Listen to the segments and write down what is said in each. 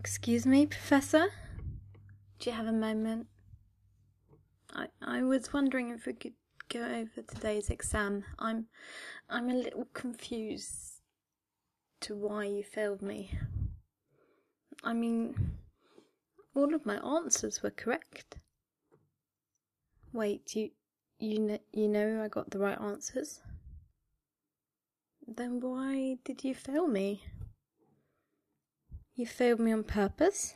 Excuse me, Professor? Do you have a moment? I was wondering if we could go over today's exam. I'm a little confused to why you failed me. I mean, all of my answers were correct. Wait, you know I got the right answers? Then why did you fail me? You failed me on purpose?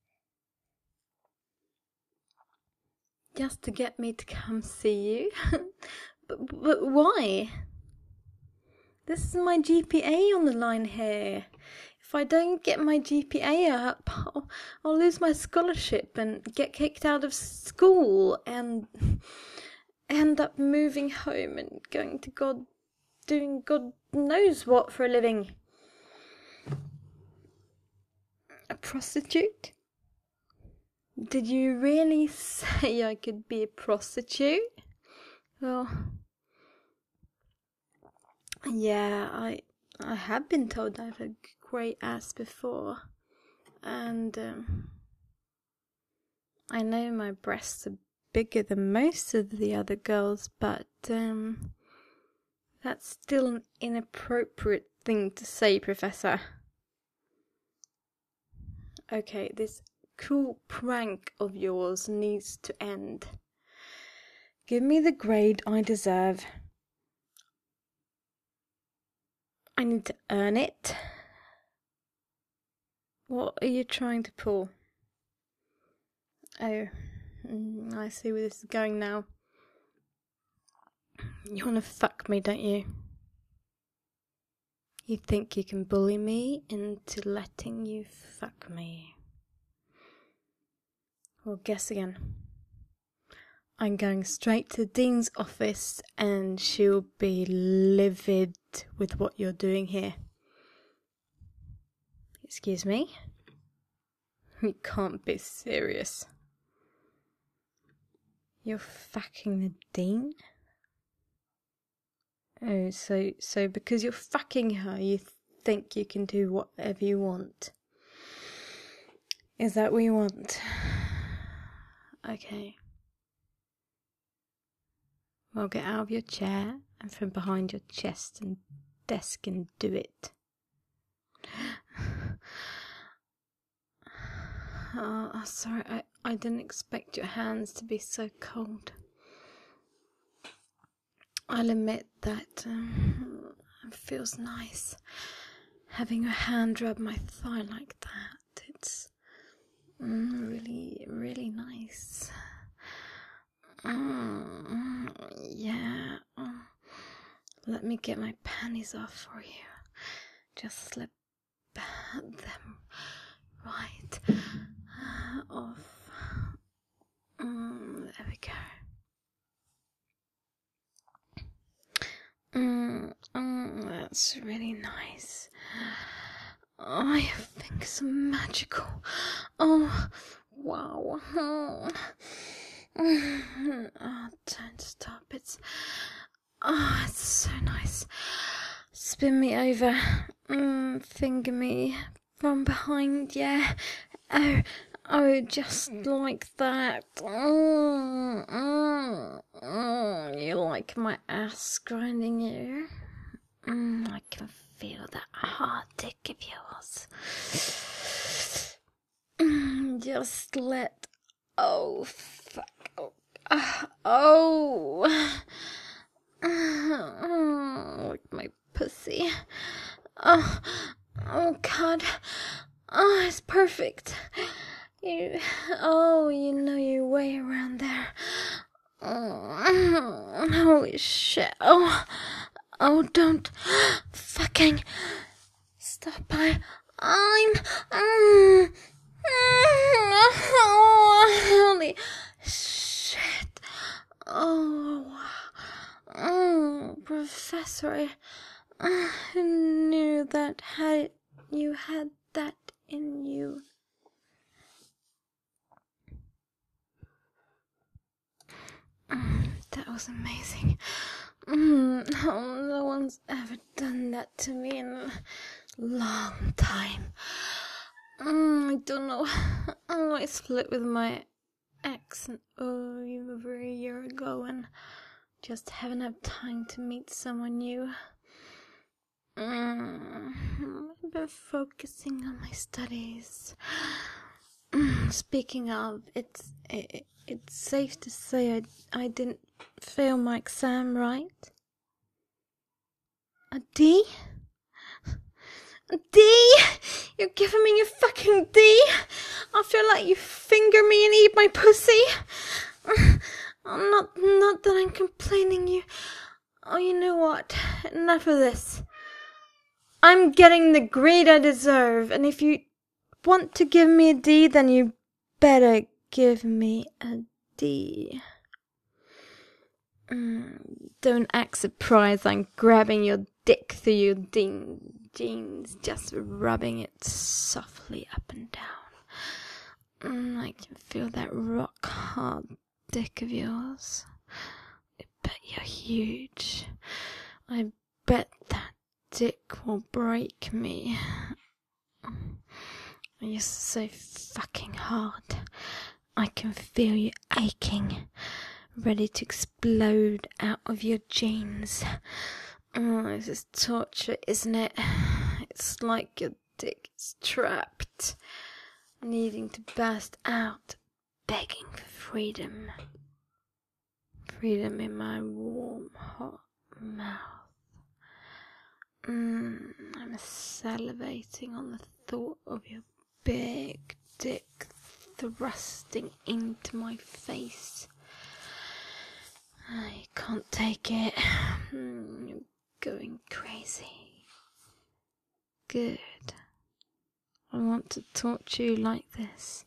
Just to get me to come see you? but why? This is my GPA on the line here. If I don't get my GPA up, I'll lose my scholarship and get kicked out of school and end up moving home and going to doing God knows what for a living. A prostitute? Did you really say I could be a prostitute? Well, yeah, I have been told I have a great ass before, and I know my breasts are bigger than most of the other girls, but that's still an inappropriate thing to say, Professor. Okay, this cool prank of yours needs to end. Give me the grade I deserve. I need to earn it. What are you trying to pull? Oh, I see where this is going now. You want to fuck me, don't you? You think you can bully me into letting you fuck me? Well, guess again. I'm going straight to the Dean's office and she'll be livid with what you're doing here. Excuse me? You can't be serious. You're fucking the Dean? Oh, so because you're fucking her, you think you can do whatever you want? Is that what you want? Okay. Well, get out of your chair and from behind your chest and desk and do it. Oh, sorry, I didn't expect your hands to be so cold. I'll admit that it feels nice having your hand rub my thigh like that. It's really, really nice. Yeah. Let me get my panties off for you. Just slip them right off. There we go. That's really nice. Oh, your fingers are magical. Oh, wow. Oh, don't stop. It's so nice. Spin me over. Finger me from behind, yeah. Oh, just like that. You like my ass grinding you? I can feel that hard dick of yours. Just let... Oh, fuck. Like my pussy. Oh, God. Oh, it's perfect. You know your way around there. Holy shit. Oh, don't fucking stop. Holy shit. Professor, I knew that you had that in you. That was amazing. No one's ever done that to me in a long time. I don't know. I split with my ex over a year ago and just haven't had time to meet someone new. I've been focusing on my studies. Speaking of, it's safe to say I didn't fail my exam, right? A D? A D? You're giving me a fucking D? I feel like you finger me and eat my pussy. Not that I'm complaining, you. Oh, you know what? Enough of this. I'm getting the grade I deserve, and if you want to give me a D, then you better give me a D. Don't act surprised I'm grabbing your dick through your jeans, just rubbing it softly up and down. I can feel that rock hard dick of yours. I bet you're huge. I bet that dick will break me. You're so fucking hard. I can feel you aching, ready to explode out of your jeans. This is torture, isn't it? It's like your dick is trapped, needing to burst out, begging for freedom. Freedom in my warm, hot mouth. I'm salivating on the thought of your big dick thrusting into my face. I can't take it. You're going crazy. Good. I want to torture you like this.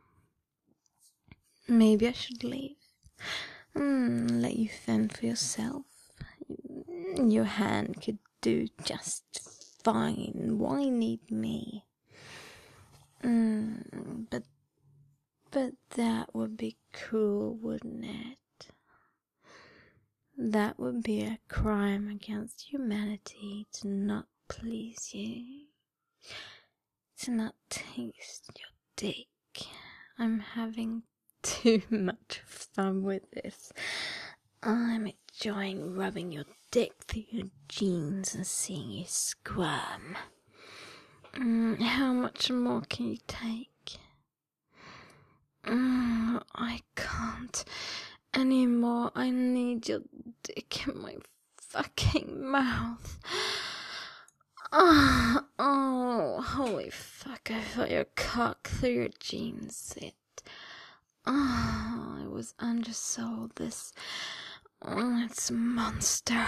Maybe I should leave. Let you fend for yourself. Your hand could do just fine. Why need me? But that would be cruel, wouldn't it? That would be a crime against humanity to not please you, to not taste your dick. I'm having too much fun with this. I'm enjoying rubbing your dick through your jeans and seeing you squirm. How much more can you take? I can't anymore. I need your dick in my fucking mouth. Oh, holy fuck, I felt your cock through your jeans. I was undersold this. It's a monster.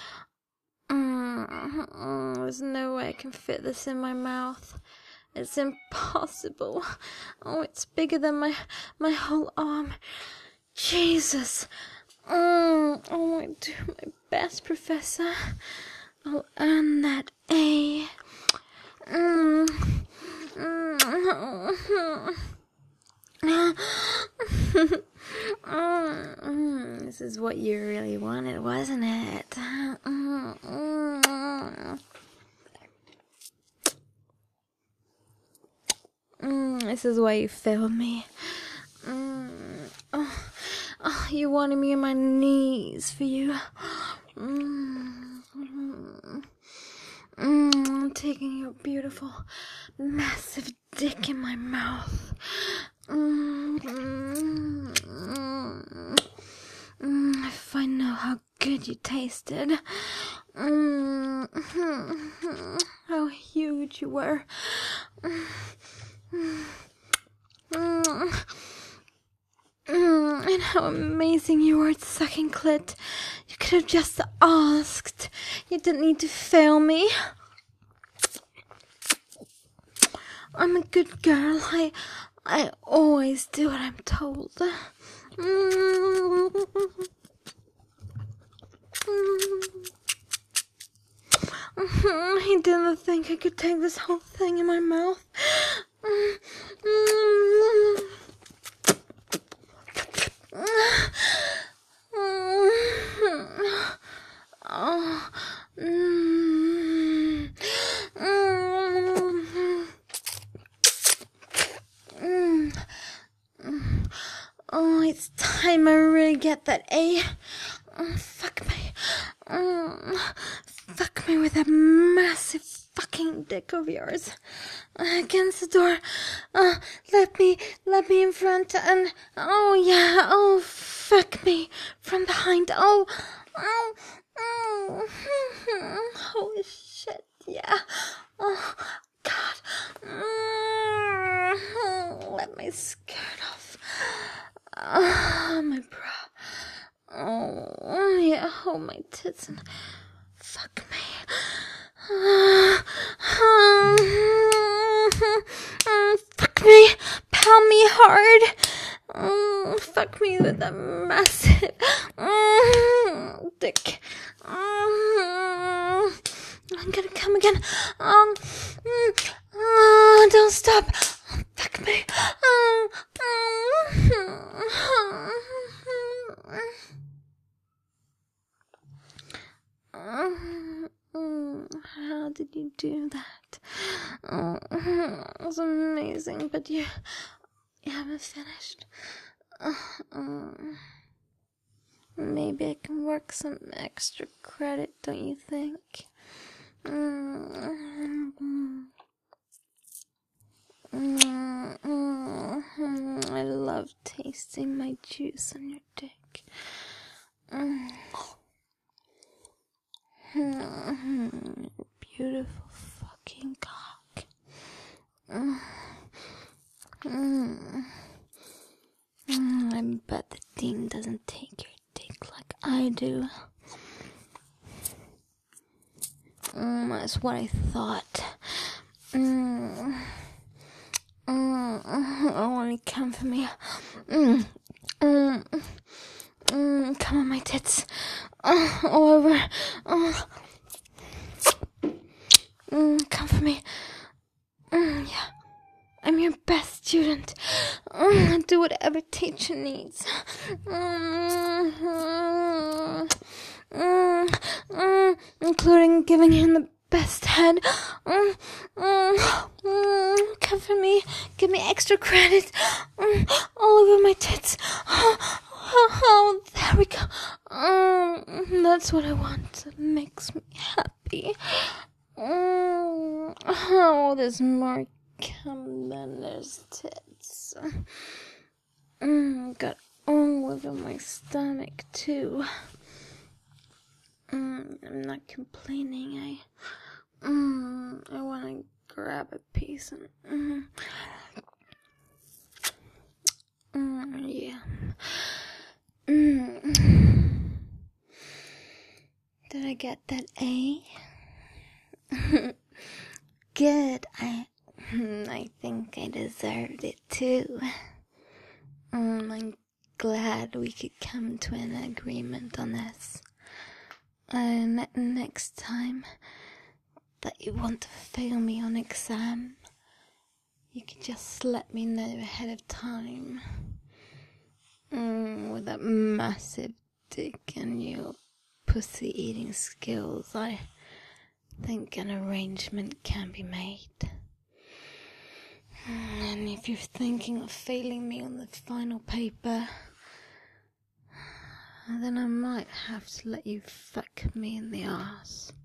There's no way I can fit this in my mouth. It's impossible. Oh, it's bigger than my whole arm. Jesus. I do my best, Professor. I'll earn that A. This is what you really wanted, wasn't it? This is why you failed me. You wanted me on my knees for you. I'm taking your beautiful, massive dick in my mouth. If I know how good you tasted. How huge you were. And how amazing you were at sucking clit. You could have just asked. You didn't need to fail me. I'm a good girl. I always do what I'm told. I didn't think I could take this whole thing in my mouth. get that A. Fuck me. Fuck me with that massive fucking dick of yours against the door. Let me in front, and fuck me from behind. Holy shit, yeah. Oh God. Let my skirt off. My bra. Oh yeah, hold my tits and fuck me. Fuck me, pound me hard. Fuck me with a massive dick. I'm gonna come again. Don't stop. Fuck me. How did you do that? It was amazing, but you haven't finished. Maybe I can work some extra credit, don't you think? I love tasting my juice on your dick. Beautiful fucking cock. I bet the dean doesn't take your dick like I do. That's what I thought. Only come for me. Come on, my tits. All over. Come for me. Yeah. I'm your best student. Do whatever teacher needs. Including giving him the best head. Come for me. Give me extra credit. All over my tits. Oh, there we go. That's what I want. It makes me happy. Oh, there's more cum than there's tits. Got all over my stomach too. I'm not complaining. I want to grab a piece and yeah. Did I get that A? Good. I think I deserved it too. I'm glad we could come to an agreement on this. And next time that you want to fail me on exam, you can just let me know ahead of time. With that massive dick and your pussy-eating skills, I think an arrangement can be made. And if you're thinking of failing me on the final paper, then I might have to let you fuck me in the arse.